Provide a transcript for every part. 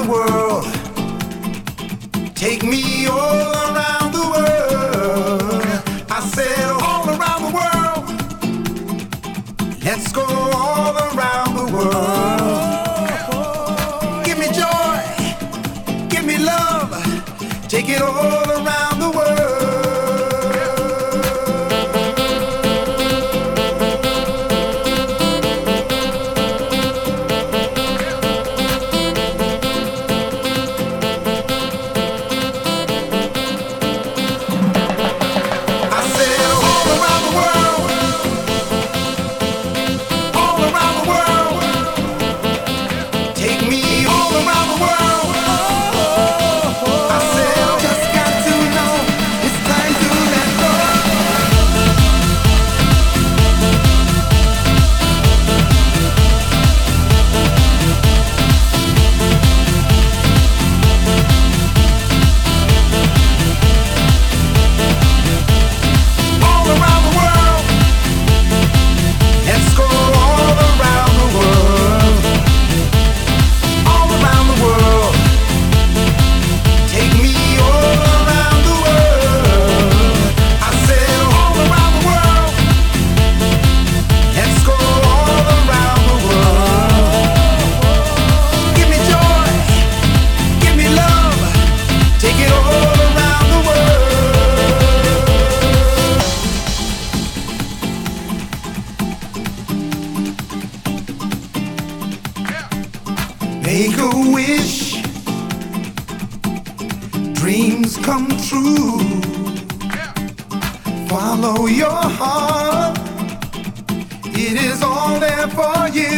the world. Take me all around the world. I said all around the world. Let's go all around the world. Give me joy, give me love. Take it all around the world. Make a wish, dreams come true. Follow your heart, it is all there for you.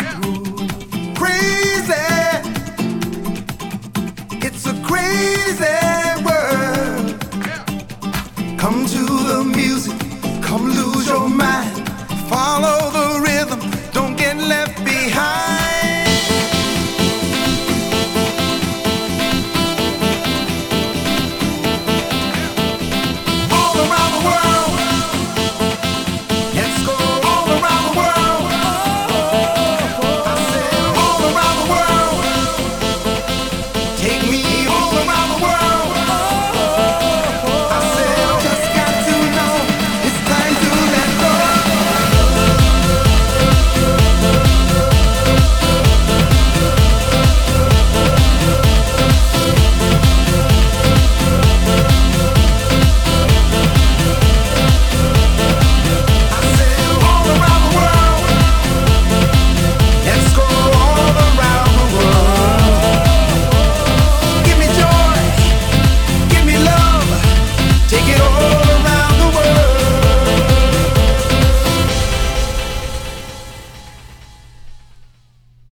Crazy, it's a crazy